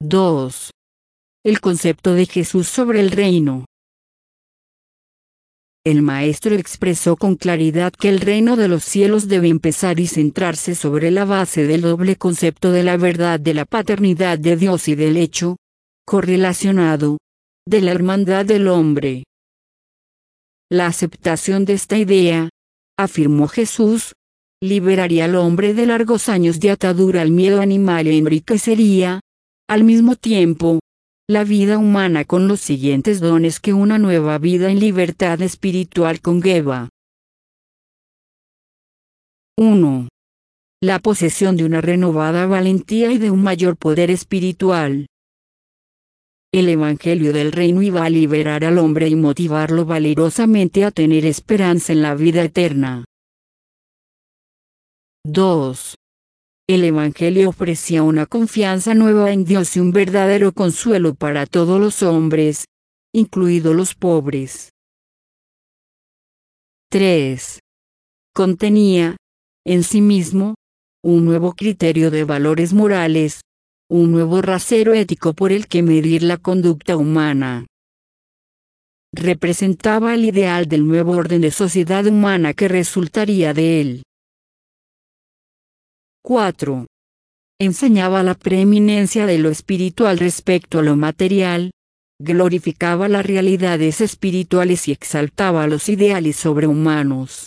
2. El concepto de Jesús sobre el reino. El Maestro expresó con claridad que el reino de los cielos debe empezar y centrarse sobre la base del doble concepto de la verdad de la paternidad de Dios y del hecho correlacionado de la hermandad del hombre. La aceptación de esta idea, afirmó Jesús, liberaría al hombre de largos años de atadura al miedo animal y enriquecería, al mismo tiempo, la vida humana con los siguientes dones que una nueva vida en libertad espiritual conlleva. 1. La posesión de una renovada valentía y de un mayor poder espiritual. El Evangelio del Reino iba a liberar al hombre y motivarlo valerosamente a tener esperanza en la vida eterna. 2. El Evangelio ofrecía una confianza nueva en Dios y un verdadero consuelo para todos los hombres, incluidos los pobres. 3. Contenía, en sí mismo, un nuevo criterio de valores morales, un nuevo rasero ético por el que medir la conducta humana. Representaba el ideal del nuevo orden de sociedad humana que resultaría de él. 4. Enseñaba la preeminencia de lo espiritual respecto a lo material, glorificaba las realidades espirituales y exaltaba los ideales sobrehumanos.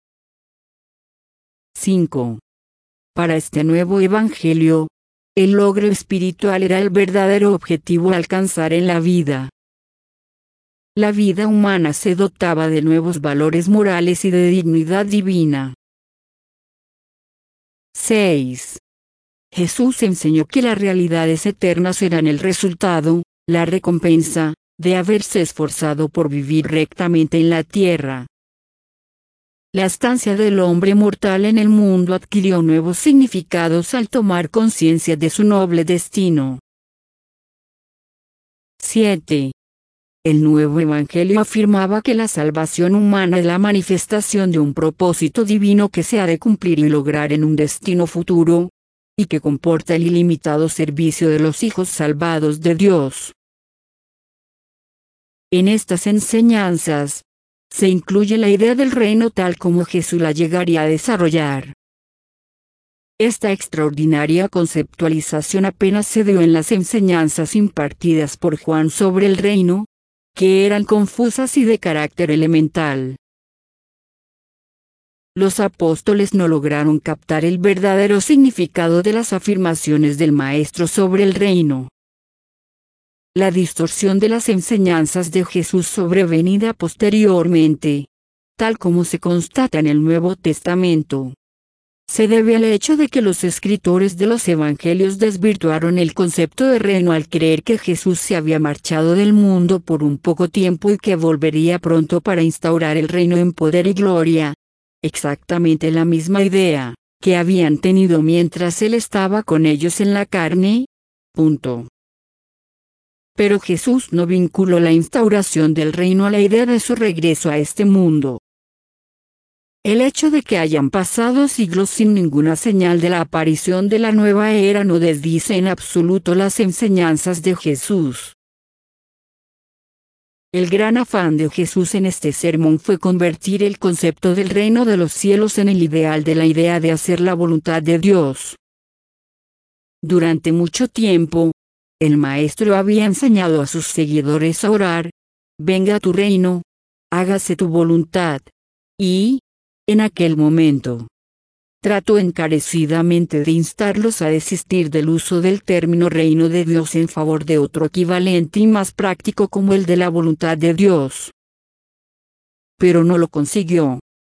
5. Para este nuevo evangelio, el logro espiritual era el verdadero objetivo a alcanzar en la vida. La vida humana se dotaba de nuevos valores morales y de dignidad divina. 6. Jesús enseñó que las realidades eternas eran el resultado, la recompensa, de haberse esforzado por vivir rectamente en la tierra. La estancia del hombre mortal en el mundo adquirió nuevos significados al tomar conciencia de su noble destino. 7. El nuevo evangelio afirmaba que la salvación humana es la manifestación de un propósito divino que se ha de cumplir y lograr en un destino futuro, y que comporta el ilimitado servicio de los hijos salvados de Dios. En estas enseñanzas, se incluye la idea del reino tal como Jesús la llegaría a desarrollar. Esta extraordinaria conceptualización apenas se dio en las enseñanzas impartidas por Juan sobre el reino, que eran confusas y de carácter elemental. Los apóstoles no lograron captar el verdadero significado de las afirmaciones del Maestro sobre el reino. La distorsión de las enseñanzas de Jesús sobrevenida posteriormente, tal como se constata en el Nuevo Testamento, se debe al hecho de que los escritores de los evangelios desvirtuaron el concepto de reino al creer que Jesús se había marchado del mundo por un poco tiempo y que volvería pronto para instaurar el reino en poder y gloria. Exactamente la misma idea que habían tenido mientras Él estaba con ellos en la carne. Pero Jesús no vinculó la instauración del reino a la idea de su regreso a este mundo. El hecho de que hayan pasado siglos sin ninguna señal de la aparición de la nueva era no desdice en absoluto las enseñanzas de Jesús. El gran afán de Jesús en este sermón fue convertir el concepto del reino de los cielos en el ideal de la idea de hacer la voluntad de Dios. Durante mucho tiempo, el Maestro había enseñado a sus seguidores a orar: venga tu reino, hágase tu voluntad, y, en aquel momento, trató encarecidamente de instarlos a desistir del uso del término reino de Dios en favor de otro equivalente y más práctico como el de la voluntad de Dios. Pero no lo consiguió.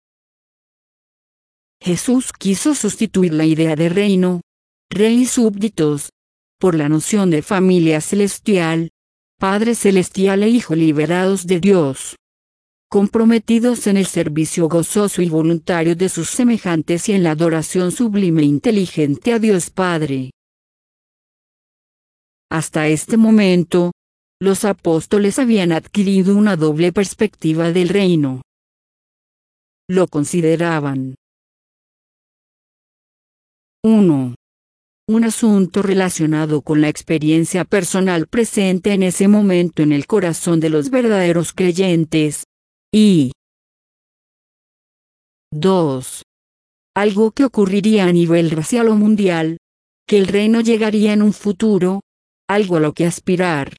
Jesús quiso sustituir la idea de reino, rey y súbditos, por la noción de familia celestial, Padre celestial e Hijo liberados de Dios, comprometidos en el servicio gozoso y voluntario de sus semejantes y en la adoración sublime e inteligente a Dios Padre. Hasta este momento, los apóstoles habían adquirido una doble perspectiva del reino. Lo consideraban: 1. un asunto relacionado con la experiencia personal presente en ese momento en el corazón de los verdaderos creyentes. Y 2. Algo que ocurriría a nivel racial o mundial, que el reino llegaría en un futuro, algo a lo que aspirar.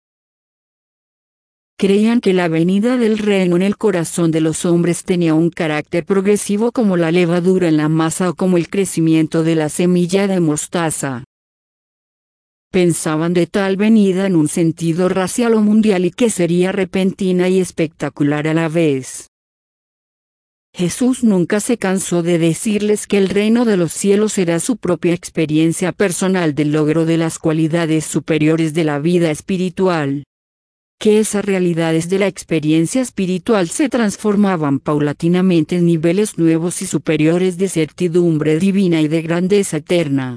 Creían que la venida del reino en el corazón de los hombres tenía un carácter progresivo como la levadura en la masa o como el crecimiento de la semilla de mostaza. Pensaban de tal venida en un sentido racial o mundial y que sería repentina y espectacular a la vez. Jesús nunca se cansó de decirles que el reino de los cielos era su propia experiencia personal del logro de las cualidades superiores de la vida espiritual. Que esas realidades de la experiencia espiritual se transformaban paulatinamente en niveles nuevos y superiores de certidumbre divina y de grandeza eterna.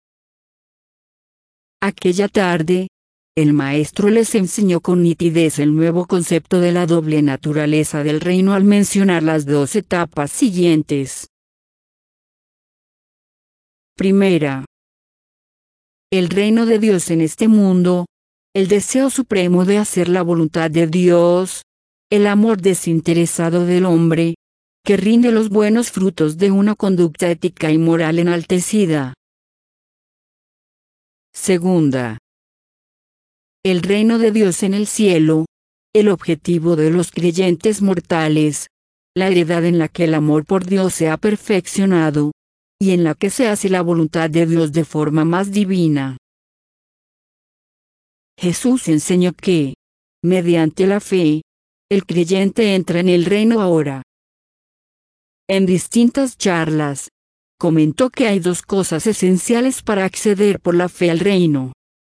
Aquella tarde, el maestro les enseñó con nitidez el nuevo concepto de la doble naturaleza del reino al mencionar las 2 etapas siguientes. Primera. El reino de Dios en este mundo, el deseo supremo de hacer la voluntad de Dios, el amor desinteresado del hombre, que rinde los buenos frutos de una conducta ética y moral enaltecida. Segunda. El reino de Dios en el cielo, el objetivo de los creyentes mortales, la heredad en la que el amor por Dios se ha perfeccionado, y en la que se hace la voluntad de Dios de forma más divina. Jesús enseñó que, mediante la fe, el creyente entra en el reino ahora. En distintas charlas, comentó que hay 2 cosas esenciales para acceder por la fe al reino.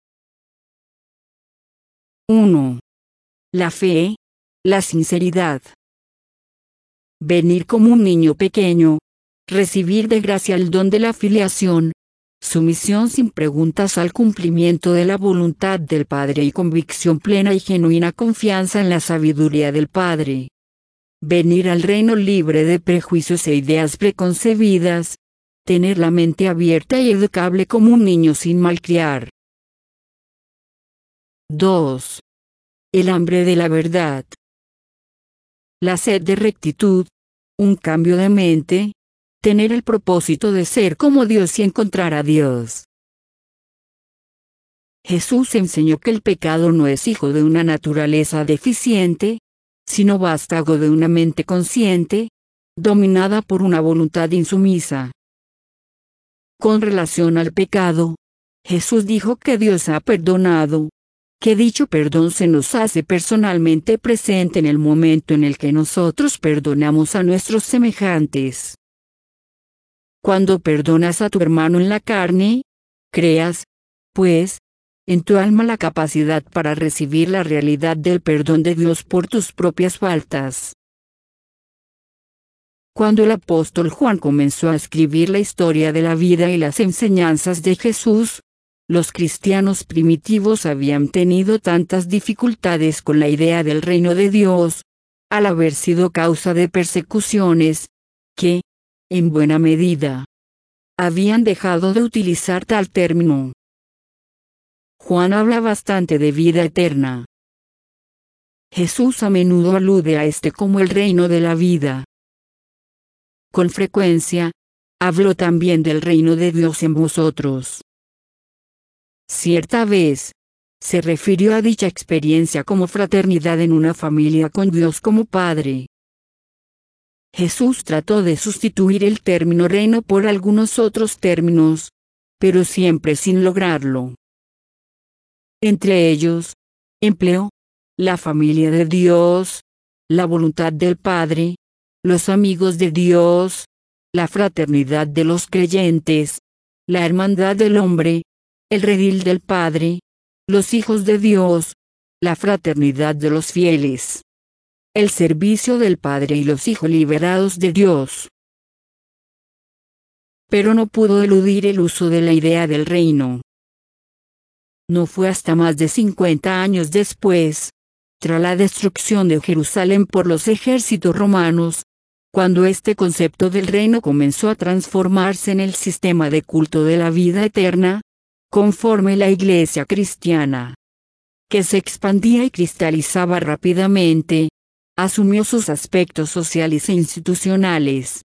1. La fe, la sinceridad. Venir como un niño pequeño, recibir de gracia el don de la filiación, sumisión sin preguntas al cumplimiento de la voluntad del Padre y convicción plena y genuina confianza en la sabiduría del Padre. Venir al reino libre de prejuicios e ideas preconcebidas, tener la mente abierta y educable como un niño sin malcriar. 2. El hambre de la verdad. La sed de rectitud, un cambio de mente, tener el propósito de ser como Dios y encontrar a Dios. Jesús enseñó que el pecado no es hijo de una naturaleza deficiente, sino vástago de una mente consciente, dominada por una voluntad insumisa. Con relación al pecado, Jesús dijo que Dios ha perdonado, que dicho perdón se nos hace personalmente presente en el momento en el que nosotros perdonamos a nuestros semejantes. Cuando perdonas a tu hermano en la carne, creas, pues, en tu alma la capacidad para recibir la realidad del perdón de Dios por tus propias faltas. Cuando el apóstol Juan comenzó a escribir la historia de la vida y las enseñanzas de Jesús, los cristianos primitivos habían tenido tantas dificultades con la idea del reino de Dios, al haber sido causa de persecuciones, que, en buena medida, habían dejado de utilizar tal término. Juan habla bastante de vida eterna. Jesús a menudo alude a este como el reino de la vida. Con frecuencia, habló también del reino de Dios en vosotros. Cierta vez, se refirió a dicha experiencia como fraternidad en una familia con Dios como Padre. Jesús trató de sustituir el término reino por algunos otros términos, pero siempre sin lograrlo. Entre ellos, empleó la familia de Dios, la voluntad del Padre, los amigos de Dios, la fraternidad de los creyentes, la hermandad del hombre, el redil del Padre, los hijos de Dios, la fraternidad de los fieles, el servicio del Padre y los hijos liberados de Dios. Pero no pudo eludir el uso de la idea del reino. No fue hasta más de 50 años después, tras la destrucción de Jerusalén por los ejércitos romanos, Cuando este concepto del reino comenzó a transformarse en el sistema de culto de la vida eterna, conforme la Iglesia cristiana, que se expandía y cristalizaba rápidamente, asumió sus aspectos sociales e institucionales.